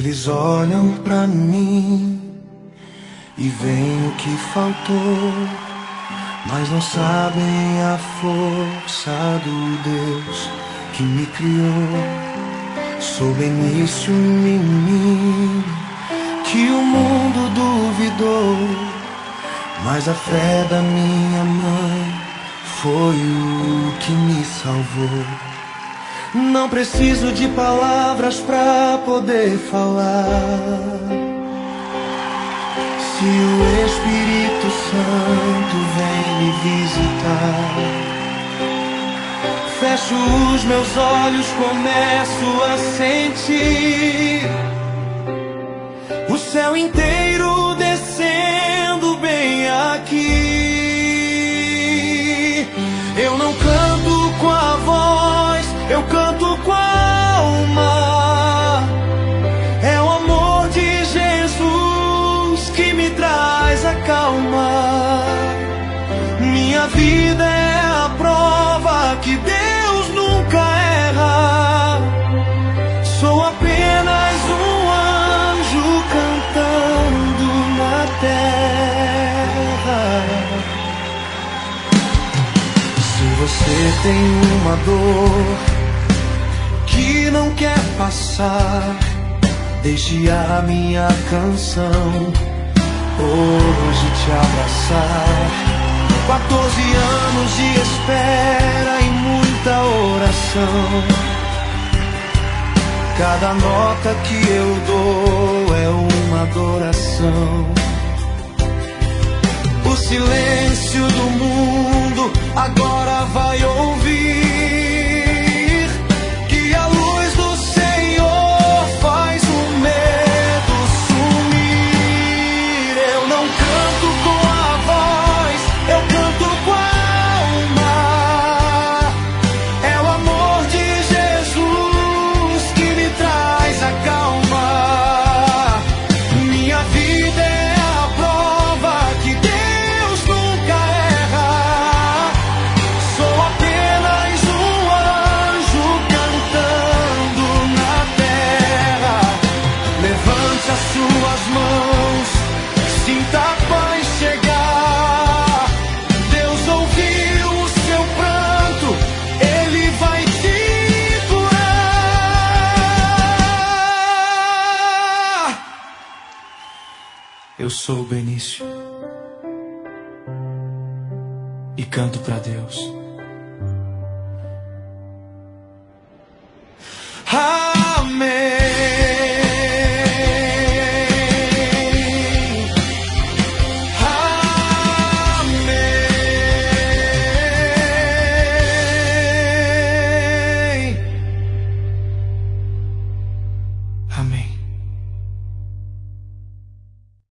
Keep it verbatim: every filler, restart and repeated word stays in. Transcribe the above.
Eles olham pra mim e veem o que faltou, mas não sabem a força do Deus que me criou. Sou Benício, menino que o mundo duvidou, mas a fé da minha mãe foi o que me salvou. Não preciso de palavras pra poder falar. Se o Espírito Santo vem me visitar, fecho os meus olhos, começo a sentir o céu inteiro descendo bem aqui. Eu não canto com a voz, eu canto com a alma. É o amor de Jesus que me traz a calma. Minha vida é a prova que Deus nunca erra. Sou apenas um anjo cantando na terra. Se você tem uma dor que não quer passar, deixe a minha canção hoje te abraçar. Quatorze anos de espera e muita oração. Cada nota que eu dou é uma adoração. O silêncio do mundo agora vai ouvir que a luz do Senhor faz o medo sumir. Eu não canto com a voz, eu canto com a alma. É o amor de Jesus que me traz a calma. Minha vida é a prova que Deus nunca erra. Sou apenas um anjo cantando na terra. Levante as suas mãos, sinta a paz chegar. Deus ouviu o seu pranto, Ele vai te curar. Eu sou o Benício e canto pra Deus.